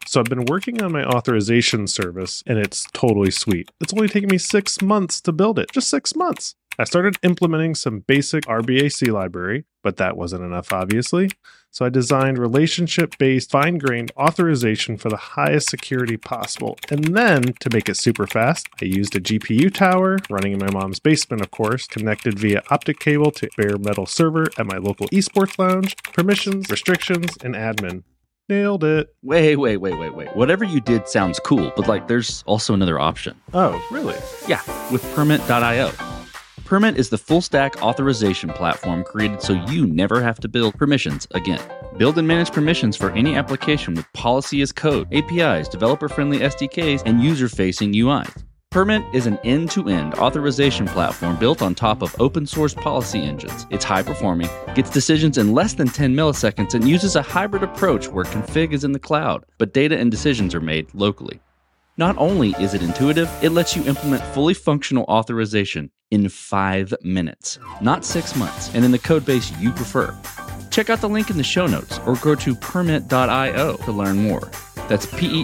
So I've been working on my authorization service, and it's totally sweet. It's only taken me 6 months to build it. Just 6 months. I started implementing some basic RBAC library, but that wasn't enough, obviously. So I designed relationship-based, fine-grained authorization for the highest security possible. And then, to make it super fast, I used a GPU tower, running in my mom's basement, of course, connected via optic cable to bare metal server at my local esports lounge, permissions, restrictions, and admin. Nailed it. Wait. Whatever you did sounds cool, but there's also another option. Oh, really? Yeah, with Permit.io. Permit is the full-stack authorization platform created so you never have to build permissions again. Build and manage permissions for any application with policy as code, APIs, developer-friendly SDKs, and user-facing UIs. Permit is an end-to-end authorization platform built on top of open-source policy engines. It's high-performing, gets decisions in less than 10 milliseconds, and uses a hybrid approach where config is in the cloud, but data and decisions are made locally. Not only is it intuitive, it lets you implement fully functional authorization in 5 minutes, not 6 months, and in the code base you prefer. Check out the link in the show notes or go to permit.io to learn more. That's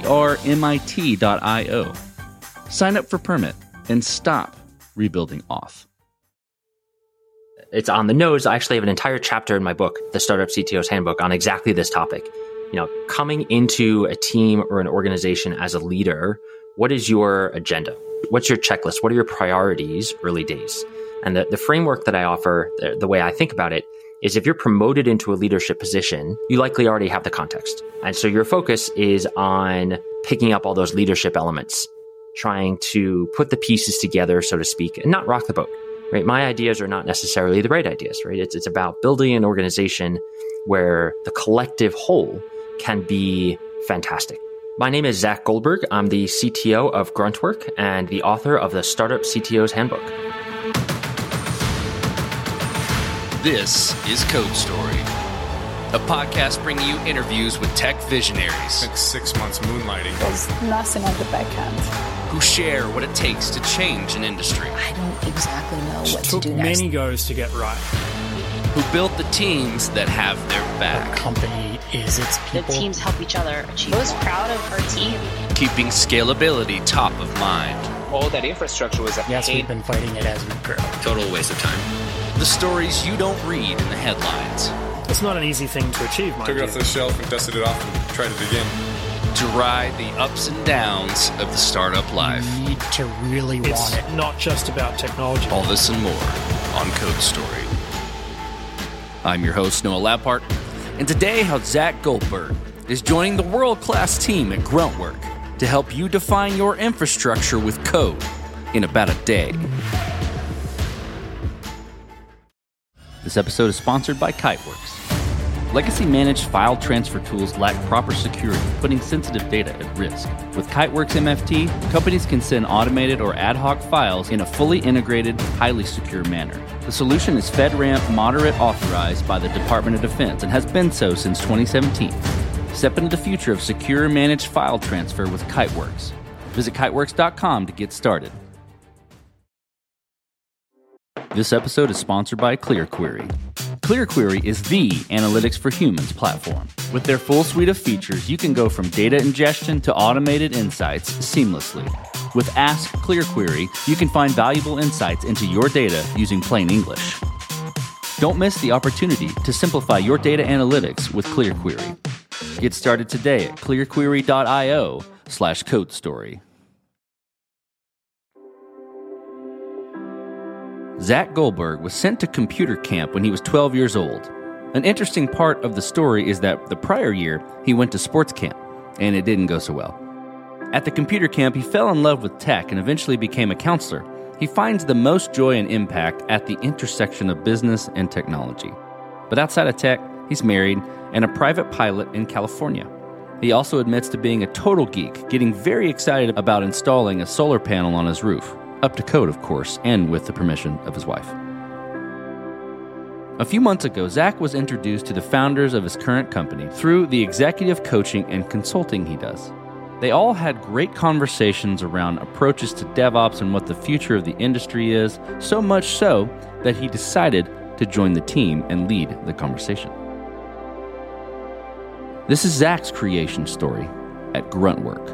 permit.io. Sign up for Permit and stop rebuilding auth. It's on the nose. I actually have an entire chapter in my book, The Startup CTO's Handbook, on exactly this topic. Coming into a team or an organization as a leader, what is your agenda? What's your checklist? What are your priorities early days? And the framework that I offer, the way I think about it, is if you're promoted into a leadership position, you likely already have the context. And so your focus is on picking up all those leadership elements, trying to put the pieces together, so to speak, and not rock the boat. Right? My ideas are not necessarily the right ideas, right? It's about building an organization where the collective whole can be fantastic. My name is Zach Goldberg. I'm the CTO of Gruntwork and the author of the Startup CTO's Handbook. This is Code Story, a podcast bringing you interviews with tech visionaries. Spent 6 months moonlighting. There's nothing on the back end. Who share what it takes to change an industry. I don't exactly know what to do took next. many goes to get right. Who built the teams that have their back. Our company is its people. The teams help each other achieve. I was proud of our team. Keeping scalability top of mind. All that infrastructure was Yes, we've been fighting it as we grow. Total waste of time. The stories you don't read in the headlines. It's not an easy thing to achieve, mind Took it off the shelf and dusted it off and tried it again. To ride the ups and downs of the startup life. You need to really want it. Not just about technology. All this and more on Code Story. I'm your host, Noah Lappart, and today how Zach Goldberg is joining the world-class team at Gruntwork to help you define your infrastructure with code in about a day. This episode is sponsored by Kiteworks. Legacy-managed file transfer tools lack proper security, putting sensitive data at risk. With Kiteworks MFT, companies can send automated or ad hoc files in a fully integrated, highly secure manner. The solution is FedRAMP Moderate authorized by the Department of Defense and has been so since 2017. Step into the future of secure managed file transfer with Kiteworks. Visit kiteworks.com to get started. This episode is sponsored by ClearQuery. ClearQuery is the Analytics for Humans platform. With their full suite of features, you can go from data ingestion to automated insights seamlessly. With Ask ClearQuery, you can find valuable insights into your data using plain English. Don't miss the opportunity to simplify your data analytics with ClearQuery. Get started today at clearquery.io/codestory. Zach Goldberg was sent to computer camp when he was 12 years old. An interesting part of the story is that the prior year, he went to sports camp, and it didn't go so well. At the computer camp, he fell in love with tech and eventually became a counselor. He finds the most joy and impact at the intersection of business and technology. But outside of tech, he's married and a private pilot in California. He also admits to being a total geek, getting very excited about installing a solar panel on his roof. Up to code, of course, and with the permission of his wife. A few months ago, Zach was introduced to the founders of his current company through the executive coaching and consulting he does. They all had great conversations around approaches to DevOps and what the future of the industry is, so much so that he decided to join the team and lead the conversation. This is Zach's creation story at Gruntwork.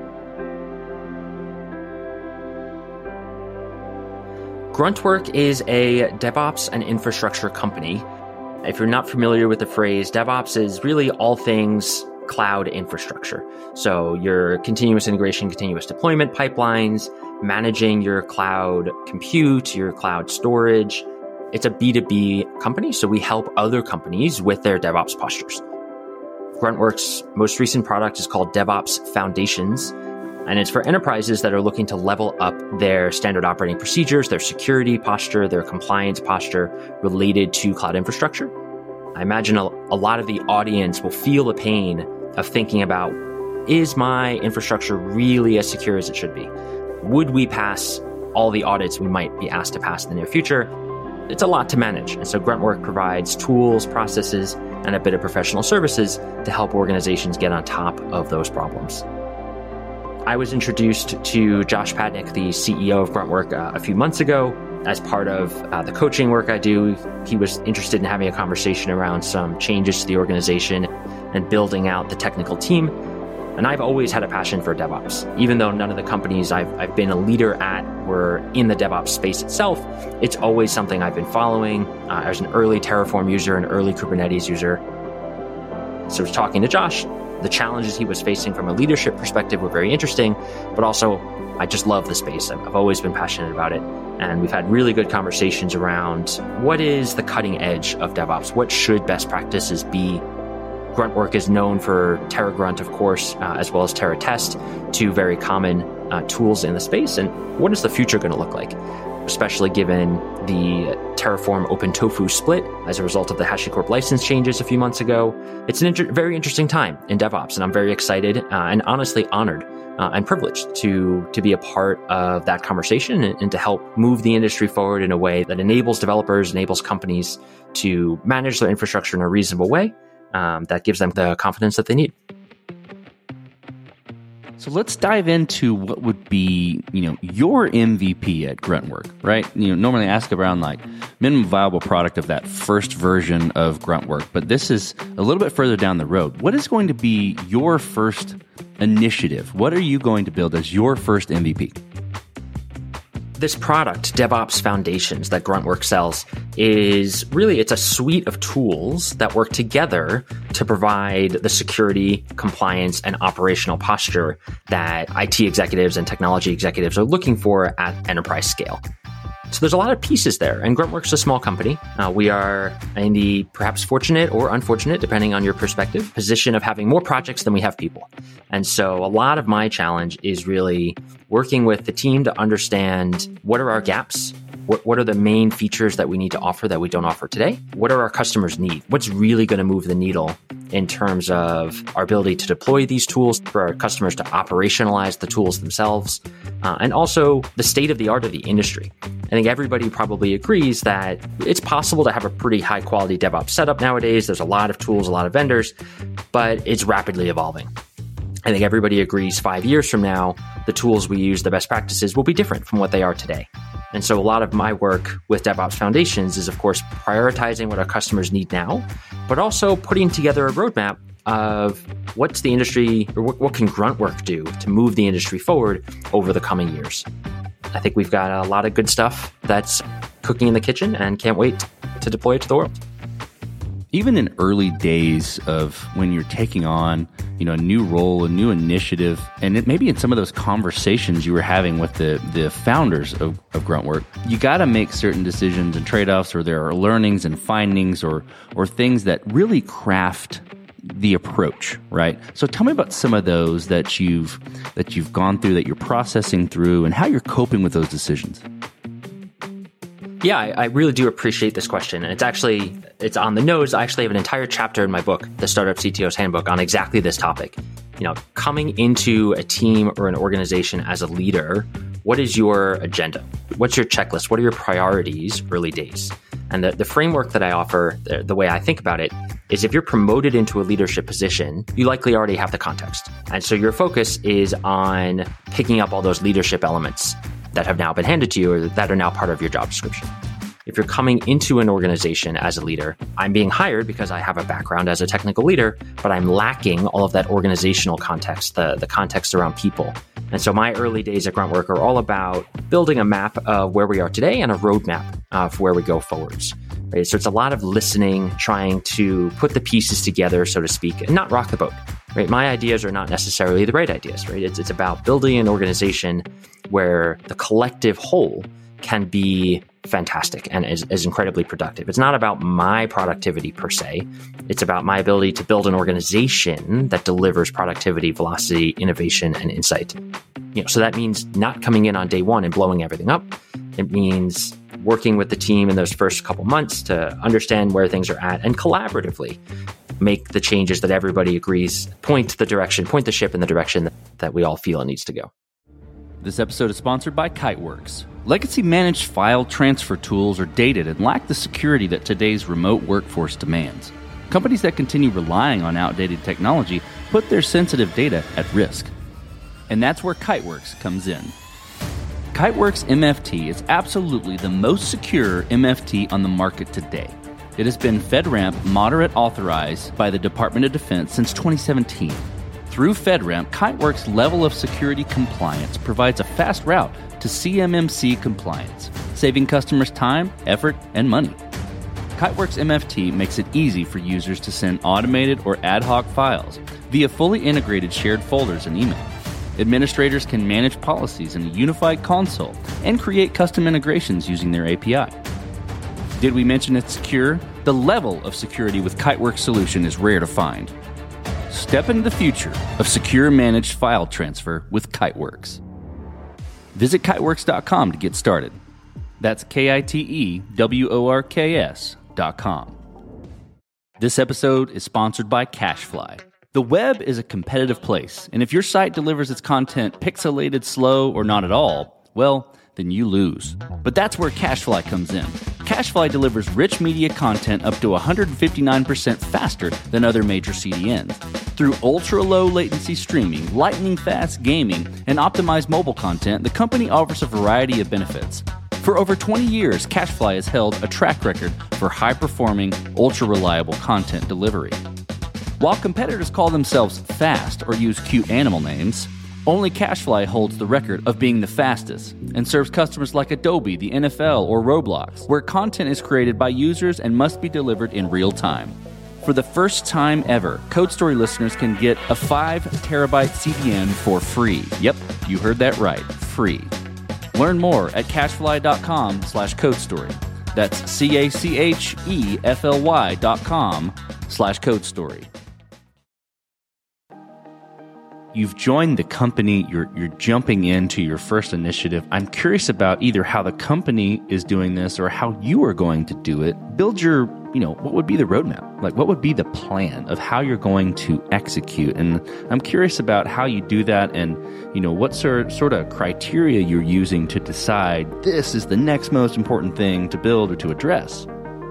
Gruntwork is a DevOps and infrastructure company. If you're not familiar with the phrase, DevOps is really all things cloud infrastructure. So your continuous integration, continuous deployment pipelines, managing your cloud compute, your cloud storage. It's a B2B company, so we help other companies with their DevOps postures. Gruntwork's most recent product is called DevOps Foundations, and it's for enterprises that are looking to level up their standard operating procedures, their security posture, their compliance posture related to cloud infrastructure. I imagine a lot of the audience will feel the pain of thinking about, is my infrastructure really as secure as it should be? Would we pass all the audits we might be asked to pass in the near future? It's a lot to manage. And so Gruntwork provides tools, processes, and a bit of professional services to help organizations get on top of those problems. I was introduced to Josh Padnick, the CEO of Gruntwork, a few months ago. As part of the coaching work I do, he was interested in having a conversation around some changes to the organization and building out the technical team. And I've always had a passion for DevOps. Even though none of the companies I've been a leader at were in the DevOps space itself, it's always something I've been following. I was an early Terraform user, an early Kubernetes user. So I was talking to Josh. The challenges he was facing from a leadership perspective were very interesting, but also I just love the space. I've always been passionate about it. And we've had really good conversations around what is the cutting edge of DevOps? What should best practices be? Gruntwork is known for TerraGrunt, of course, as well as TerraTest, two very common tools in the space. And what is the future going to look like, especially given the Terraform OpenTofu split as a result of the HashiCorp license changes a few months ago? It's a very interesting time in DevOps, and I'm very excited and honestly honored and privileged to be a part of that conversation and to help move the industry forward in a way that enables developers, enables companies to manage their infrastructure in a reasonable way. That gives them the confidence that they need. So let's dive into what would be, your MVP at Gruntwork, right? Normally I ask around like minimum viable product of that first version of Gruntwork, but this is a little bit further down the road. What is going to be your first initiative? What are you going to build as your first MVP? This product, DevOps Foundations, that Gruntwork sells, is really, it's a suite of tools that work together to provide the security, compliance, and operational posture that IT executives and technology executives are looking for at enterprise scale. So there's a lot of pieces there, and Gruntwork's a small company. We are in the perhaps fortunate or unfortunate, depending on your perspective, position of having more projects than we have people. And so a lot of my challenge is really working with the team to understand what are our gaps, what are the main features that we need to offer that we don't offer today? What are our customers need? What's really going to move the needle in terms of our ability to deploy these tools for our customers to operationalize the tools themselves, and also the state of the art of the industry. I think everybody probably agrees that it's possible to have a pretty high quality DevOps setup nowadays. There's a lot of tools, a lot of vendors, but it's rapidly evolving. I think everybody agrees 5 years from now, the tools we use, the best practices will be different from what they are today. And so a lot of my work with DevOps Foundations is, of course, prioritizing what our customers need now, but also putting together a roadmap of what's the industry, or what can Gruntwork do to move the industry forward over the coming years. I think we've got a lot of good stuff that's cooking in the kitchen and can't wait to deploy it to the world. Even in early days of when you're taking on, a new role, a new initiative, and maybe in some of those conversations you were having with the founders of Gruntwork, you got to make certain decisions and trade-offs, or there are learnings and findings or things that really craft the approach, right? So tell me about some of those that you've gone through, that you're processing through, and how you're coping with those decisions. Yeah, I really do appreciate this question. And it's on the nose. I actually have an entire chapter in my book, The Startup CTO's Handbook, on exactly this topic. Coming into a team or an organization as a leader, what is your agenda? What's your checklist? What are your priorities early days? And the framework that I offer, the way I think about it, is if you're promoted into a leadership position, you likely already have the context. And so your focus is on picking up all those leadership elements that have now been handed to you or that are now part of your job description. if you're coming into an organization as a leader, I'm being hired because I have a background as a technical leader, but I'm lacking all of that organizational context, the context around people. And so my early days at Gruntwork are all about building a map of where we are today and a roadmap of where we go forwards. Right? So it's a lot of listening, trying to put the pieces together, so to speak, and not rock the boat. Right? My ideas are not necessarily the right ideas. Right? It's about building an organization where the collective whole can be fantastic and is incredibly productive. It's not about my productivity per se. It's about my ability to build an organization that delivers productivity, velocity, innovation, and insight. So that means not coming in on day one and blowing everything up. It means working with the team in those first couple months to understand where things are at and collaboratively make the changes that everybody agrees, point the ship in the direction that we all feel it needs to go. This episode is sponsored by Kiteworks. Legacy managed file transfer tools are dated and lack the security that today's remote workforce demands. Companies that continue relying on outdated technology put their sensitive data at risk. And that's where Kiteworks comes in. Kiteworks MFT is absolutely the most secure MFT on the market today. It has been FedRAMP moderate authorized by the Department of Defense since 2017. Through FedRAMP, Kiteworks' level of security compliance provides a fast route to CMMC compliance, saving customers time, effort, and money. Kiteworks MFT makes it easy for users to send automated or ad hoc files via fully integrated shared folders and email. Administrators can manage policies in a unified console and create custom integrations using their API. Did we mention it's secure? The level of security with Kiteworks solution is rare to find. Step into the future of secure managed file transfer with Kiteworks. Visit kiteworks.com to get started. That's KITEWORKS.com. This episode is sponsored by CacheFly. The web is a competitive place, and if your site delivers its content pixelated, slow, or not at all, well, then you lose. But that's where CacheFly comes in. CacheFly delivers rich media content up to 159% faster than other major CDNs. Through ultra-low latency streaming, lightning-fast gaming, and optimized mobile content, the company offers a variety of benefits. For over 20 years, CacheFly has held a track record for high-performing, ultra-reliable content delivery. While competitors call themselves fast or use cute animal names, only CacheFly holds the record of being the fastest and serves customers like Adobe, the NFL, or Roblox, where content is created by users and must be delivered in real time. For the first time ever, Code Story listeners can get a 5 terabyte CDN for free. Yep, you heard that right, free. Learn more at cachefly.com/codestory. That's CACHEFLY.com/codestory. You've joined the company, you're jumping into your first initiative. I'm curious about either how the company is doing this or how you are going to do it. Build your, what would be the roadmap? Like, what would be the plan of how you're going to execute? And I'm curious about how you do that and, what sort of criteria you're using to decide this is the next most important thing to build or to address.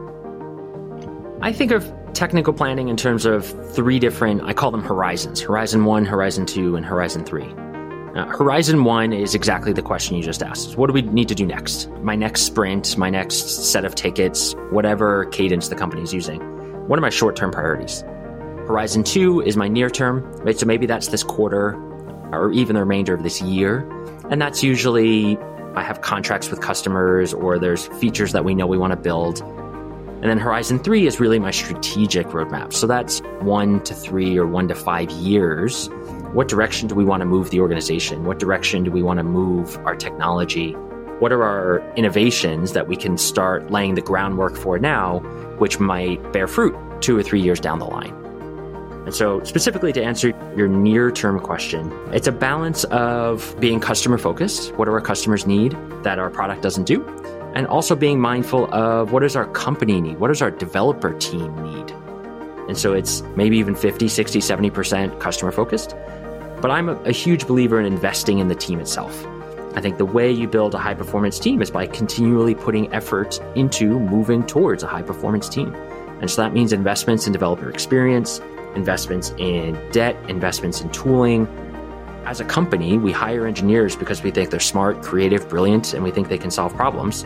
I think of technical planning in terms of 3 different, I call them horizons. Horizon 1, Horizon 2, and Horizon 3. Horizon 1 is exactly the question you just asked. What do we need to do next? My next sprint, my next set of tickets, whatever cadence the company is using. What are my short-term priorities? Horizon 2 is my near-term, right? So maybe that's this quarter or even the remainder of this year. And that's usually I have contracts with customers or there's features that we know we want to build. And then Horizon 3 is really my strategic roadmap. So that's 1 to 3 or 1 to 5 years. What direction do we want to move the organization? What direction do we want to move our technology? What are our innovations that we can start laying the groundwork for now, which might bear fruit 2 or 3 years down the line? And so specifically to answer your near-term question, it's a balance of being customer-focused. What do our customers need that our product doesn't do? And also being mindful of what does our company need? What does our developer team need? And so it's maybe even 50, 60, 70% customer focused. But I'm a huge believer in investing in the team itself. I think the way you build a high performance team is by continually putting effort into moving towards a high performance team. And so that means investments in developer experience, investments in debt, investments in tooling. As a company, we hire engineers because we think they're smart, creative, brilliant, and we think they can solve problems.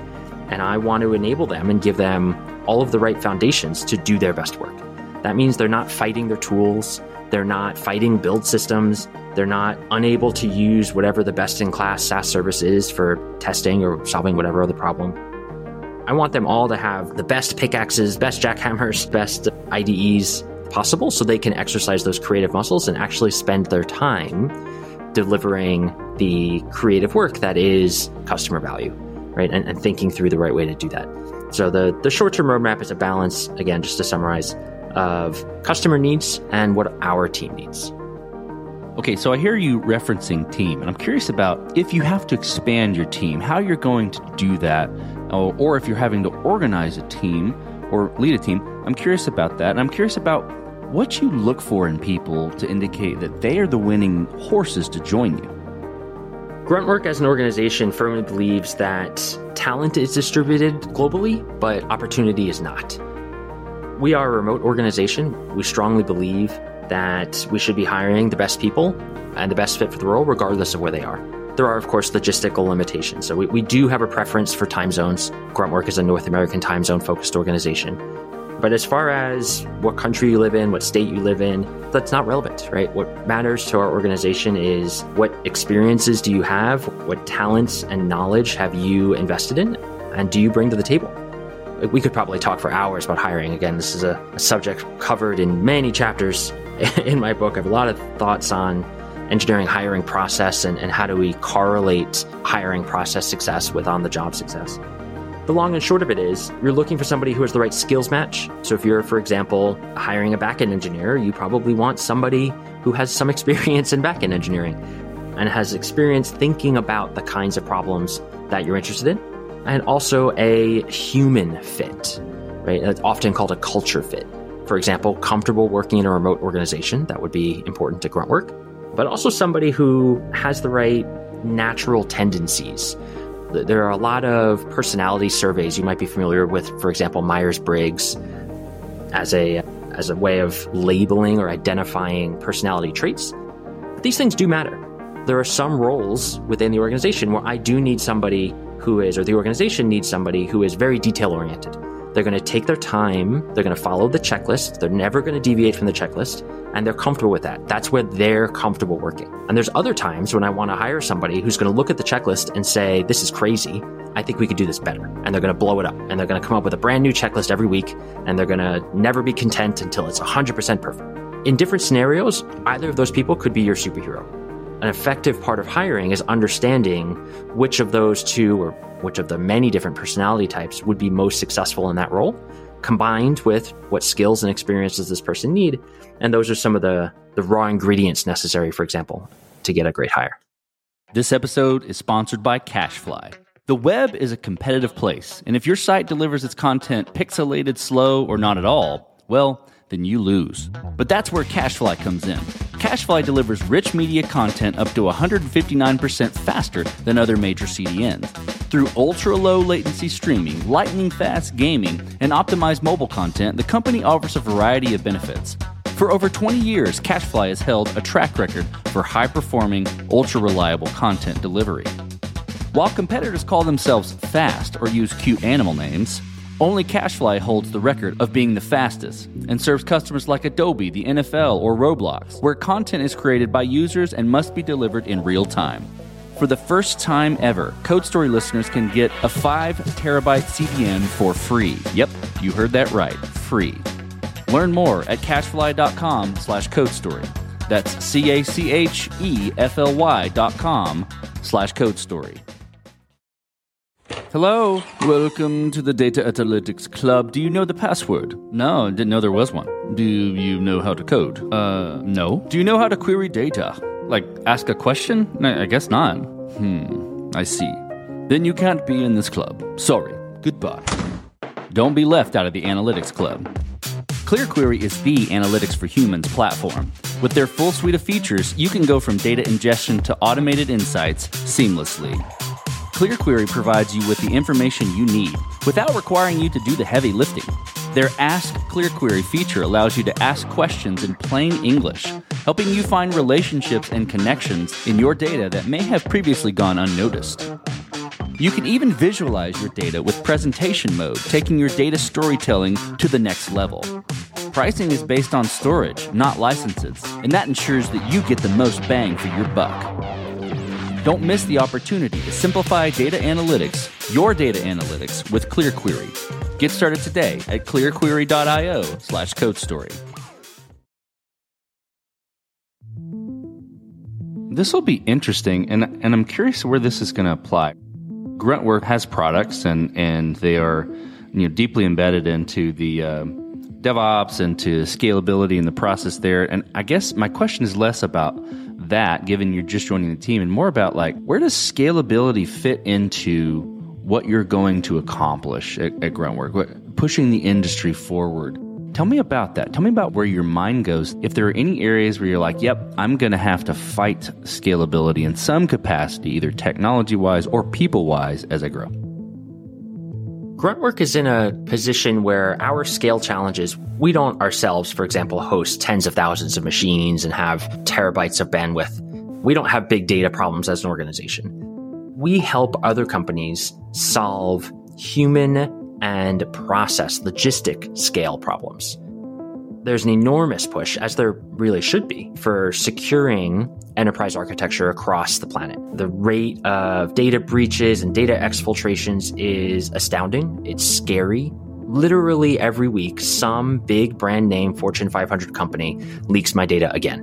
and I want to enable them and give them all of the right foundations to do their best work. That means they're not fighting their tools, they're not fighting build systems, they're not unable to use whatever the best-in-class SaaS service is for testing or solving whatever other problem. I want them all to have the best pickaxes, best jackhammers, best IDEs possible so they can exercise those creative muscles and actually spend their time delivering the creative work that is customer value, right? And thinking through the right way to do that. So the short-term roadmap is a balance, again, just to summarize, of customer needs and what our team needs. Okay, so I hear you referencing team, and I'm curious about if you have to expand your team, how you're going to do that, or if you're having to organize a team or lead a team. I'm curious about that, and I'm curious about what you look for in people to indicate that they are the winning horses to join you. Gruntwork as an organization firmly believes that talent is distributed globally, but opportunity is not. We are a remote organization. We strongly believe that we should be hiring the best people and the best fit for the role, regardless of where they are. There are, of course, logistical limitations. So we do have a preference for time zones. Gruntwork is a North American time zone focused organization. But as far as what country you live in, what state you live in, that's not relevant, right? What matters to our organization is what experiences do you have, what talents and knowledge have you invested in, and do you bring to the table? We could probably talk for hours about hiring. Again, this is a subject covered in many chapters in my book. I have a lot of thoughts on engineering hiring process and how do we correlate hiring process success with on-the-job success. The long and short of it is you're looking for somebody who has the right skills match. So if you're, for example, hiring a backend engineer, you probably want somebody who has some experience in backend engineering and has experience thinking about the kinds of problems that you're interested in, and also a human fit, right? It's often called a culture fit. For example, comfortable working in a remote organization, that would be important to Gruntwork, but also somebody who has the right natural tendencies. There are a lot of personality surveys you might be familiar with, for example, Myers-Briggs as a way of labeling or identifying personality traits. But these things do matter. There are some roles within the organization where I do need somebody who is, or the organization needs somebody who is very detail-oriented. They're going to take their time, they're going to follow the checklist, they're never going to deviate from the checklist, and they're comfortable with that. That's where they're comfortable working. And there's other times when I want to hire somebody who's going to look at the checklist and say, this is crazy, I think we could do this better. And they're going to blow it up, and they're going to come up with a brand new checklist every week, and they're going to never be content until it's 100% perfect. In different scenarios, either of those people could be your superhero. An effective part of hiring is understanding which of those two or which of the many different personality types would be most successful in that role, combined with what skills and experiences this person need. And those are some of the raw ingredients necessary, for example, to get a great hire. This episode is sponsored by CashFly. The web is a competitive place, and if your site delivers its content pixelated, slow, or not at all, well, then you lose. But that's where CashFly comes in. CashFly delivers rich media content up to 159% faster than other major CDNs. Through ultra-low latency streaming, lightning-fast gaming, and optimized mobile content, the company offers a variety of benefits. For over 20 years, CashFly has held a track record for high-performing, ultra-reliable content delivery. While competitors call themselves fast or use cute animal names, only CashFly holds the record of being the fastest and serves customers like Adobe, the NFL, or Roblox, where content is created by users and must be delivered in real time. For the first time ever, CodeStory listeners can get a 5 terabyte CDN for free. Yep, you heard that right, free. Learn more at cashfly.com/CodeStory. That's CACHEFLY.com/CodeStory. Hello, welcome to the Data Analytics Club. Do you know the password? No, didn't know there was one. Do you know how to code? No. Do you know how to query data? Like, ask a question? I guess not. I see. Then you can't be in this club. Sorry. Goodbye. Don't be left out of the Analytics Club. ClearQuery is the Analytics for Humans platform. With their full suite of features, you can go from data ingestion to automated insights seamlessly. ClearQuery provides you with the information you need without requiring you to do the heavy lifting. Their Ask ClearQuery feature allows you to ask questions in plain English, helping you find relationships and connections in your data that may have previously gone unnoticed. You can even visualize your data with presentation mode, taking your data storytelling to the next level. Pricing is based on storage, not licenses, and that ensures that you get the most bang for your buck. Don't miss the opportunity to simplify data analytics, your data analytics, with ClearQuery. Get started today at clearquery.io/codestory. This will be interesting, and I'm curious where this is going to apply. Gruntwork has products, and they are deeply embedded into the DevOps and to scalability and the process there. And I guess my question is less about that, given you're just joining the team, and more about where does scalability fit into what you're going to accomplish at Gruntwork, pushing the industry forward. Tell me about that. Tell me about where your mind goes. If there are any areas where you're like, yep, I'm going to have to fight scalability in some capacity, either technology-wise or people-wise, as I grow. Gruntwork is in a position where our scale challenges, we don't ourselves, for example, host tens of thousands of machines and have terabytes of bandwidth. We don't have big data problems as an organization. We help other companies solve human and process logistic scale problems. There's an enormous push, as there really should be, for securing enterprise architecture across the planet. The rate of data breaches and data exfiltrations is astounding. It's scary. Literally every week, some big brand name Fortune 500 company leaks my data again.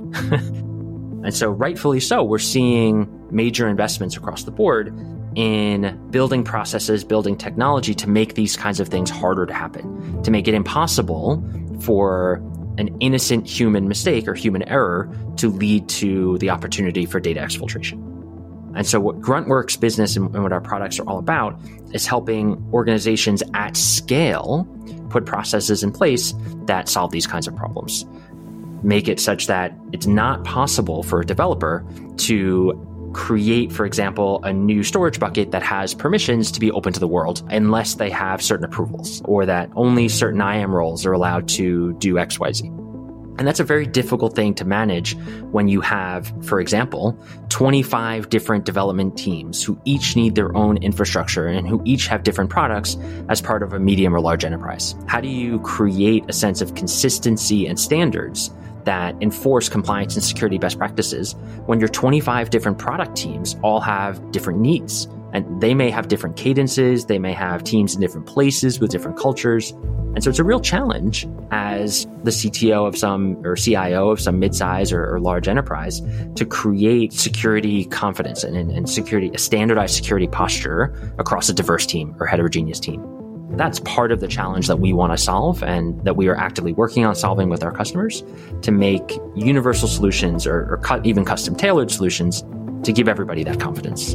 And so rightfully so, we're seeing major investments across the board in building processes, building technology to make these kinds of things harder to happen, to make it impossible for an innocent human mistake or human error to lead to the opportunity for data exfiltration. And so what Gruntworks business and what our products are all about is helping organizations at scale put processes in place that solve these kinds of problems. Make it such that it's not possible for a developer to create, for example, a new storage bucket that has permissions to be open to the world unless they have certain approvals, or that only certain IAM roles are allowed to do XYZ. And that's a very difficult thing to manage when you have, for example, 25 different development teams who each need their own infrastructure and who each have different products as part of a medium or large enterprise. How do you create a sense of consistency and standards that enforce compliance and security best practices when your 25 different product teams all have different needs? And they may have different cadences, they may have teams in different places with different cultures. And so it's a real challenge as the CTO of some, or CIO of some midsize or large enterprise, to create security confidence and security, a standardized security posture across a diverse team or heterogeneous team. That's part of the challenge that we want to solve and that we are actively working on solving with our customers, to make universal solutions or even custom tailored solutions to give everybody that confidence.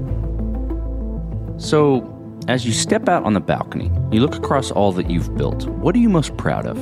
So, as you step out on the balcony, you look across all that you've built. What are you most proud of?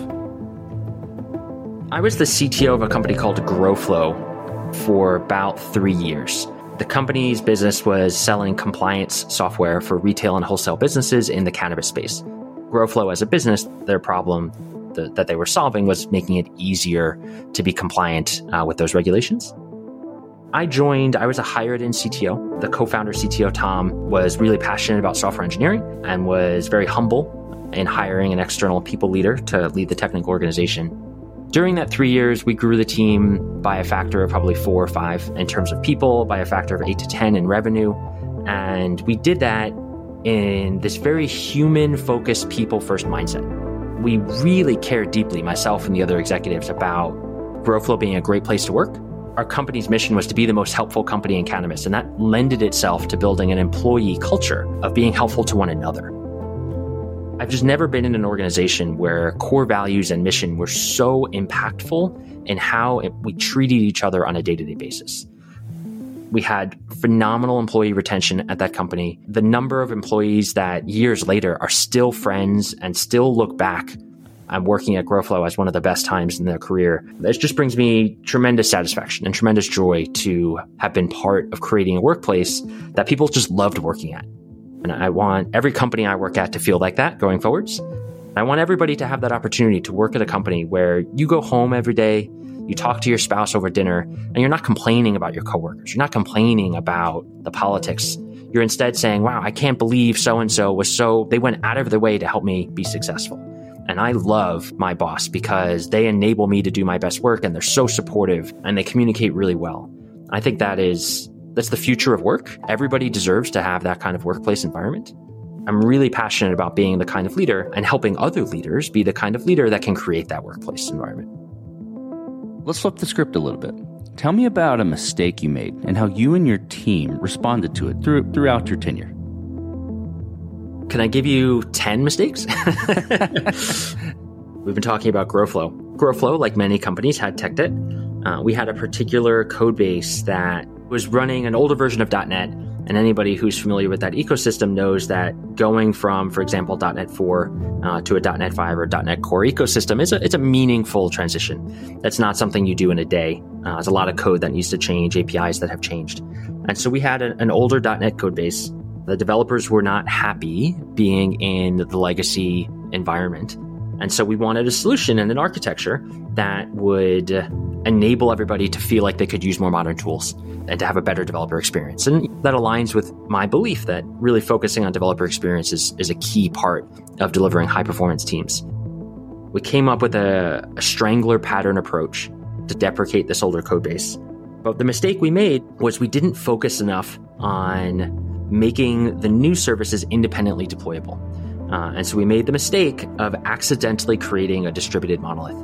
I was the CTO of a company called GrowFlow for about 3 years. The company's business was selling compliance software for retail and wholesale businesses in the cannabis space. GrowFlow as a business, their problem that they were solving was making it easier to be compliant with those regulations. I was a hired-in CTO. The co-founder CTO, Tom, was really passionate about software engineering and was very humble in hiring an external people leader to lead the technical organization. During that 3 years, we grew the team by a factor of probably 4 or 5 in terms of people, by a factor of 8 to 10 in revenue. And we did that in this very human-focused, people-first mindset. We really cared deeply, myself and the other executives, about GrowFlow being a great place to work. Our company's mission was to be the most helpful company in cannabis, and that lended itself to building an employee culture of being helpful to one another. I've just never been in an organization where core values and mission were so impactful in how we treated each other on a day-to-day basis. We had phenomenal employee retention at that company. The number of employees that years later are still friends and still look back on working at GrowFlow as one of the best times in their career. It just brings me tremendous satisfaction and tremendous joy to have been part of creating a workplace that people just loved working at. And I want every company I work at to feel like that going forwards. I want everybody to have that opportunity to work at a company where you go home every day, you talk to your spouse over dinner, and you're not complaining about your coworkers. You're not complaining about the politics. You're instead saying, wow, I can't believe so-and-so they went out of their way to help me be successful. And I love my boss because they enable me to do my best work, and they're so supportive and they communicate really well. I think that's the future of work. Everybody deserves to have that kind of workplace environment. I'm really passionate about being the kind of leader and helping other leaders be the kind of leader that can create that workplace environment. Let's flip the script a little bit. Tell me about a mistake you made and how you and your team responded to it throughout your tenure. Can I give you 10 mistakes? We've been talking about GrowFlow. GrowFlow, like many companies, had tech debt. We had a particular code base that was running an older version of .NET, and anybody who's familiar with that ecosystem knows that going from, for example, .NET 4 to a .NET 5 or .NET Core ecosystem it's a meaningful transition. That's not something you do in a day. There's a lot of code that needs to change, APIs that have changed. And so we had an older .NET code base. The developers were not happy being in the legacy environment. And so we wanted a solution and an architecture that would enable everybody to feel like they could use more modern tools and to have a better developer experience. And that aligns with my belief that really focusing on developer experience is a key part of delivering high performance teams. We came up with a strangler pattern approach to deprecate this older code base. But the mistake we made was we didn't focus enough on making the new services independently deployable. And so we made the mistake of accidentally creating a distributed monolith.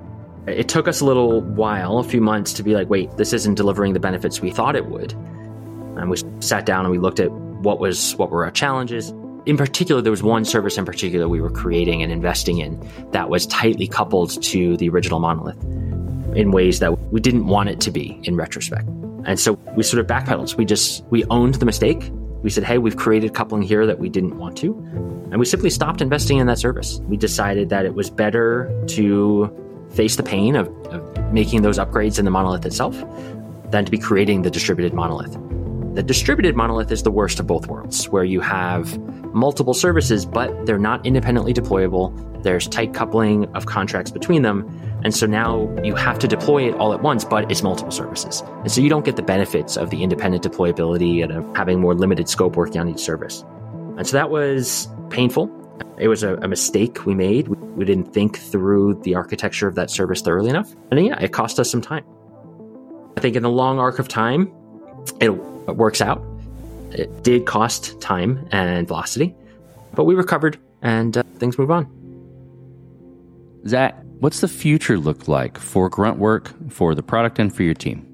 It took us a little while, a few months, to be like, wait, this isn't delivering the benefits we thought it would. And we sat down and we looked at what were our challenges. In particular, there was one service in particular we were creating and investing in that was tightly coupled to the original monolith in ways that we didn't want it to be in retrospect. And so we sort of backpedaled. We owned the mistake. We said, hey, we've created coupling here that we didn't want to. And we simply stopped investing in that service. We decided that it was better to face the pain of making those upgrades in the monolith itself than to be creating the distributed monolith. The distributed monolith is the worst of both worlds, where you have multiple services, but they're not independently deployable. There's tight coupling of contracts between them. And so now you have to deploy it all at once, but it's multiple services. And so you don't get the benefits of the independent deployability and of having more limited scope working on each service. And so that was painful. It was a mistake we made. We didn't think through the architecture of that service thoroughly enough. And yeah, it cost us some time. I think in the long arc of time, it works out. It did cost time and velocity, but we recovered and things move on. Zach, what's the future look like for Gruntwork, for the product, and for your team?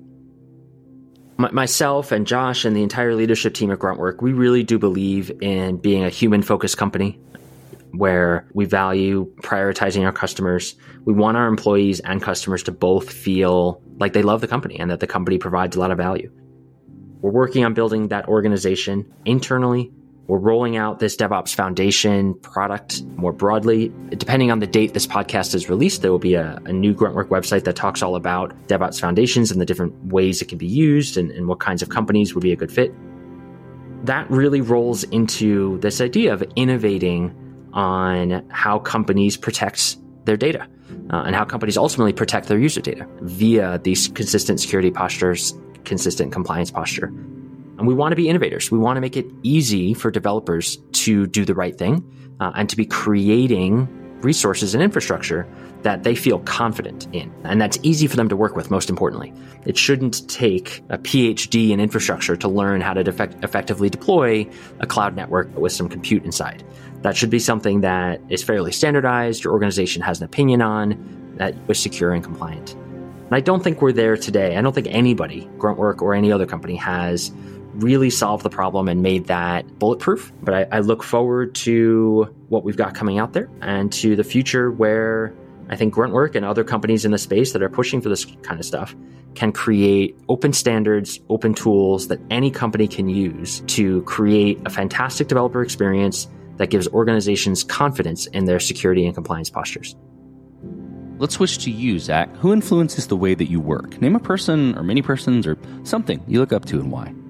Myself and Josh and the entire leadership team at Gruntwork, we really do believe in being a human-focused company where we value prioritizing our customers. We want our employees and customers to both feel like they love the company and that the company provides a lot of value. We're working on building that organization internally. We're rolling out this DevOps Foundation product more broadly. Depending on the date this podcast is released, there will be a new Gruntwork website that talks all about DevOps Foundations and the different ways it can be used and what kinds of companies would be a good fit. That really rolls into this idea of innovating on how companies protect their data and how companies ultimately protect their user data via these consistent security postures, consistent compliance posture. And we want to be innovators. We want to make it easy for developers to do the right thing and to be creating resources and infrastructure that they feel confident in. And that's easy for them to work with, most importantly. It shouldn't take a PhD in infrastructure to learn how to effectively deploy a cloud network with some compute inside. That should be something that is fairly standardized, your organization has an opinion on, that is secure and compliant. And I don't think we're there today. I don't think anybody, Gruntwork or any other company, has really solved the problem and made that bulletproof. But I look forward to what we've got coming out there and to the future where I think Gruntwork and other companies in the space that are pushing for this kind of stuff can create open standards, open tools that any company can use to create a fantastic developer experience that gives organizations confidence in their security and compliance postures. Let's switch to you, Zach. Who influences the way that you work? Name a person or many persons or something you look up to and why.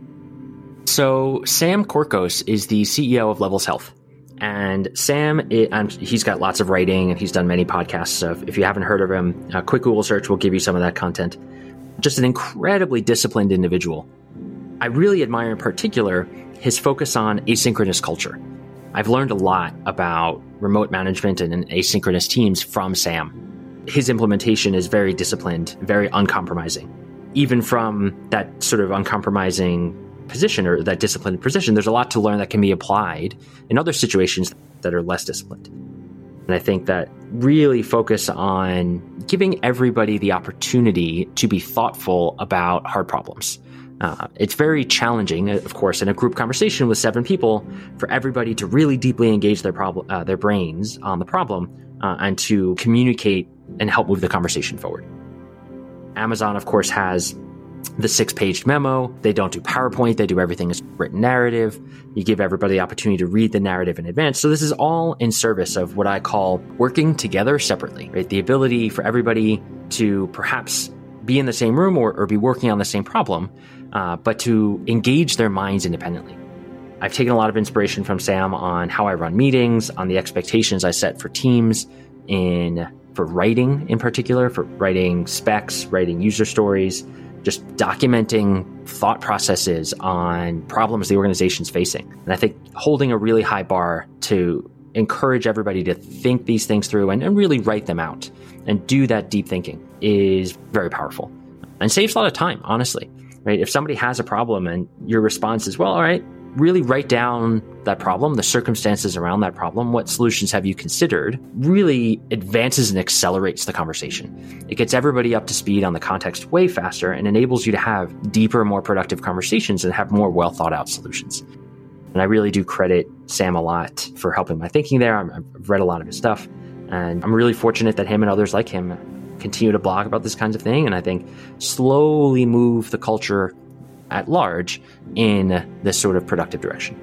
So Sam Korkos is the CEO of Levels Health. And Sam, he's got lots of writing and he's done many podcasts. So if you haven't heard of him, a quick Google search will give you some of that content. Just an incredibly disciplined individual. I really admire in particular his focus on asynchronous culture. I've learned a lot about remote management and asynchronous teams from Sam. His implementation is very disciplined, very uncompromising. Even from that sort of uncompromising position or that disciplined position, there's a lot to learn that can be applied in other situations that are less disciplined. And I think that really focus on giving everybody the opportunity to be thoughtful about hard problems. It's very challenging, of course, in a group conversation with 7 people for everybody to really deeply engage their brains on the problem and to communicate and help move the conversation forward. Amazon, of course, has the 6-page memo. They don't do PowerPoint. They do everything as written narrative. You give everybody the opportunity to read the narrative in advance. So this is all in service of what I call working together separately, right? The ability for everybody to perhaps be in the same room or be working on the same problem, but to engage their minds independently. I've taken a lot of inspiration from Sam on how I run meetings, on the expectations I set for teams, for writing in particular, for writing specs, writing user stories, just documenting thought processes on problems the organization's facing. And I think holding a really high bar to encourage everybody to think these things through and really write them out and do that deep thinking is very powerful and saves a lot of time, honestly, right? If somebody has a problem and your response is, well, all right, really write down that problem, the circumstances around that problem, what solutions have you considered, really advances and accelerates the conversation. It gets everybody up to speed on the context way faster and enables you to have deeper, more productive conversations and have more well thought out solutions. And I really do credit Sam a lot for helping my thinking there. I've read a lot of his stuff, and I'm really fortunate that him and others like him continue to blog about this kinds of thing, and I think slowly move the culture at large in this sort of productive direction.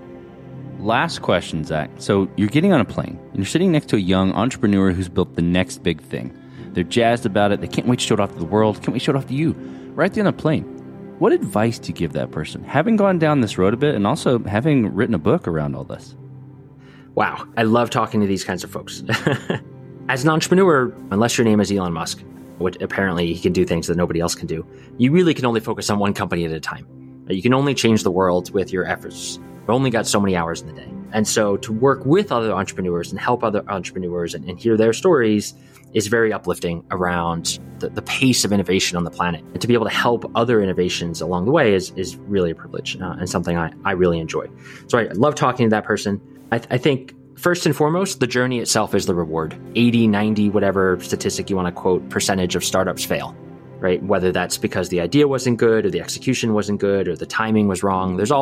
Last question, Zach. So you're getting on a plane, and you're sitting next to a young entrepreneur who's built the next big thing. They're jazzed about it. They can't wait to show it off to the world. Can't wait to show it off to you. Right there on the plane. What advice do you give that person, having gone down this road a bit and also having written a book around all this? Wow. I love talking to these kinds of folks. As an entrepreneur, unless your name is Elon Musk, which apparently he can do things that nobody else can do, you really can only focus on one company at a time. You can only change the world with your efforts. You've only got so many hours in the day. And so to work with other entrepreneurs and help other entrepreneurs and hear their stories is very uplifting around the pace of innovation on the planet. And to be able to help other innovations along the way is really a privilege and something I really enjoy. So I love talking to that person. I think first and foremost, the journey itself is the reward. 80, 90, whatever statistic you want to quote, percentage of startups fail, right? Whether that's because the idea wasn't good or the execution wasn't good or the timing was wrong. There's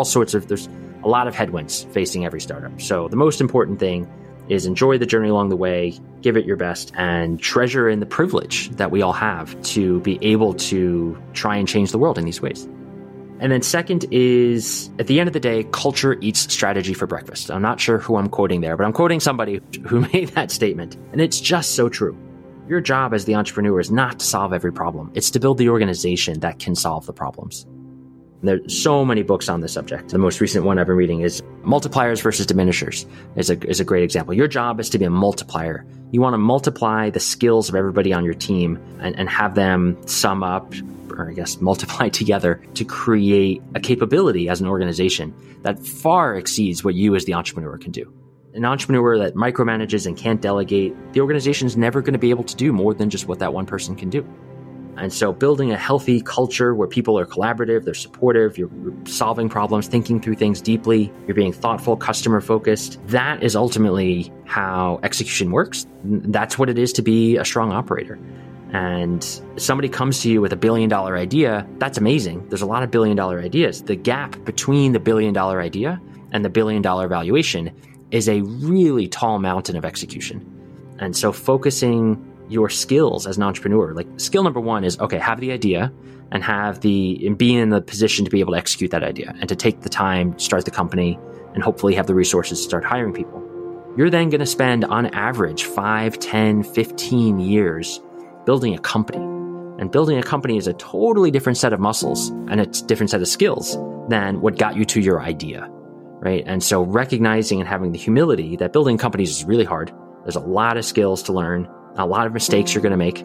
a lot of headwinds facing every startup. So the most important thing is enjoy the journey along the way, give it your best, and treasure in the privilege that we all have to be able to try and change the world in these ways. And then second is, at the end of the day, culture eats strategy for breakfast. I'm not sure who I'm quoting there, but I'm quoting somebody who made that statement. And it's just so true. Your job as the entrepreneur is not to solve every problem. It's to build the organization that can solve the problems. And there's so many books on this subject. The most recent one I've been reading is Multipliers versus Diminishers is a great example. Your job is to be a multiplier. You want to multiply the skills of everybody on your team and have them sum up, or I guess multiply together to create a capability as an organization that far exceeds what you as the entrepreneur can do. An entrepreneur that micromanages and can't delegate, the organization's never going to be able to do more than just what that one person can do. And so building a healthy culture where people are collaborative, they're supportive, you're solving problems, thinking through things deeply, you're being thoughtful, customer focused, that is ultimately how execution works. That's what it is to be a strong operator. And somebody comes to you with $1 billion idea, that's amazing. There's a lot of $1 billion ideas. The gap between the $1 billion idea and the $1 billion valuation is a really tall mountain of execution. And so focusing your skills as an entrepreneur, like skill number one is, okay, have the idea and be in the position to be able to execute that idea and to take the time, start the company, and hopefully have the resources to start hiring people. You're then going to spend on average 5, 10, 15 years building a company. And building a company is a totally different set of muscles and it's a different set of skills than what got you to your idea, right? And so recognizing and having the humility that building companies is really hard. There's a lot of skills to learn, a lot of mistakes you're going to make.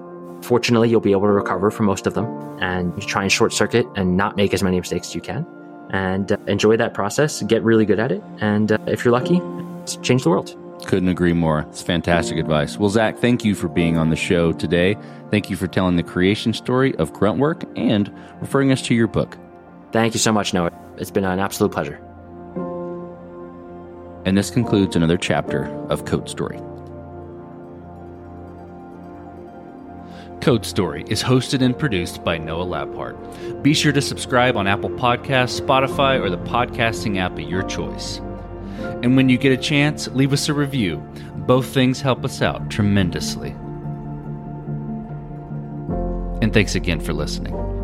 Fortunately, you'll be able to recover from most of them and try and short circuit and not make as many mistakes as you can, and enjoy that process, get really good at it. And if you're lucky, change the world. Couldn't agree more. It's fantastic advice. Well, Zach, thank you for being on the show today. Thank you for telling the creation story of Gruntwork and referring us to your book. Thank you so much, Noah. It's been an absolute pleasure. And this concludes another chapter of Code Story. Code Story is hosted and produced by Noah Labhart. Be sure to subscribe on Apple Podcasts, Spotify, or the podcasting app of your choice. And when you get a chance, leave us a review. Both things help us out tremendously. And thanks again for listening.